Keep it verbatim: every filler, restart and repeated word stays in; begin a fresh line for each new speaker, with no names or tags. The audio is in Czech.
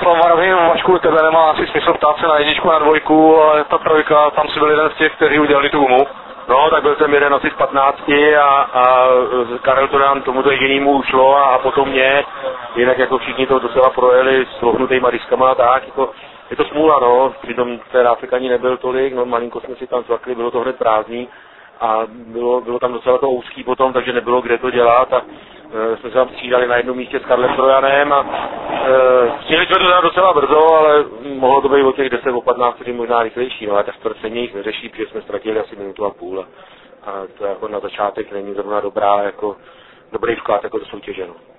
Flamarovým Vašku, tebe nemá asi smysl ptát se na jedničku, na dvojku, ale ta trojka, tam si byl jeden z těch, kteří udělali tu gumu.
No, tak byl jsem jeden asi z patnácti a, a Karel to nám tomuto jedinýmu ušlo a, a potom mě, jinak jako všichni to docela projeli s lohnutýma diskama a tak, jako, je to smůla, no, přitom té ráfek ani nebyl tolik, no, malinko jsme si tam cvakli, bylo to hned prázdný a bylo, bylo tam docela to úzký potom, takže nebylo kde to dělat a e, jsme se tam střídali na jednom místě s Karlem Trojanem a e, chtěli jsme to dělat docela brzo, ale mohlo to být o těch deset, o patnáct vteřin možná rychlejší, no, ale ta čtvrt se nic neřeší, protože jsme ztratili asi minutu a půl a, a to jako na začátek není zrovna dobrá, jako dobrý vklad jako do soutěže, no.